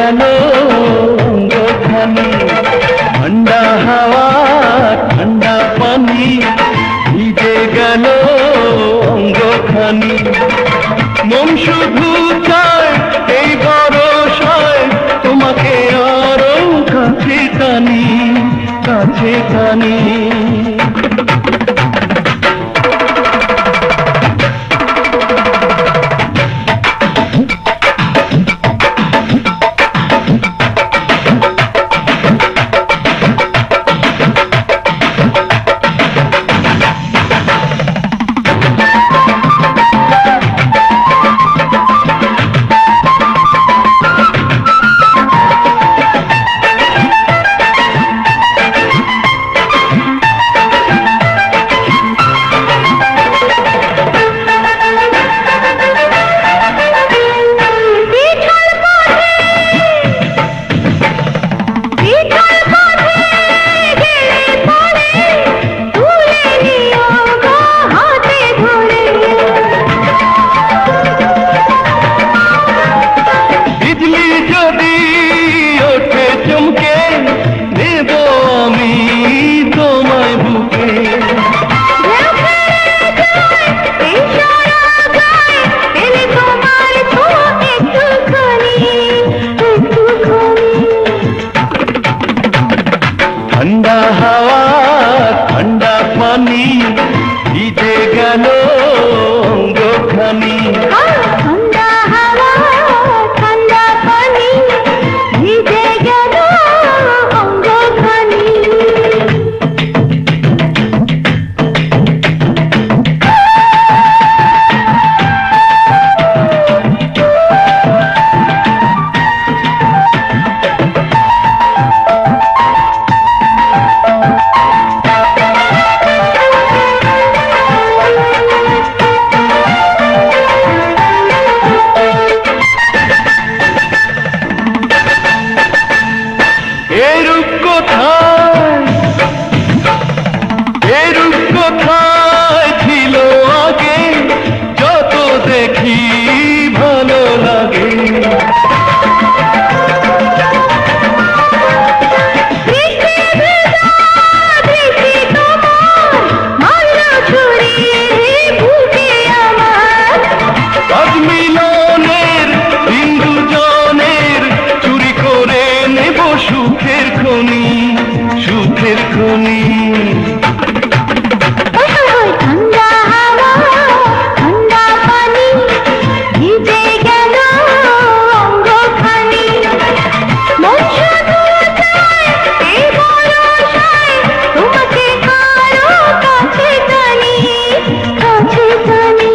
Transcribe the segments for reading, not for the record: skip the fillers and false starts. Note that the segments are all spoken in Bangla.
গেল অঙ্গখানি, ঠান্ডা হাওয়া ঠান্ডা পানি ভিজে গেল অঙ্গখানি। মন শুধু চায় এই বরষায় তোমাকে আরো কাছে টানি, কাছে টানি। ঠান্ডা হাওয়া ঠান্ডা পানি ভিজে গেল অঙ্গখানি। ঠান্ডা হাওয়া ঠান্ডা পানি ভিজে গেল অঙ্গখানি। এরূপ কোথায় ছিল আগে, যত দেখি ভালো লাগে। আজ মিলনের দিন দুজনের চুরি করে নেব সুখের খনি, সুখের খনি। ঠান্ডা হাওয়া ঠান্ডা পানি ভিজে গেল অঙ্গখানি। মন শুধু চায় এই বরষায় তোমাকে আরো কাছে টানি, কাছে টানি।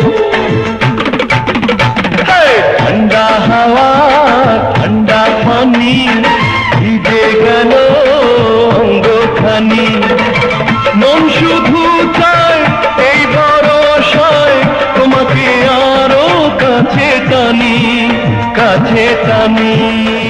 ঠান্ডা হাওয়া ঠান্ডা পানি ভিজে গেল অঙ্গখানি। মন শুধু চায় এই বরষায় তোমাকে আরো কাছে টানি, কাছে টানি।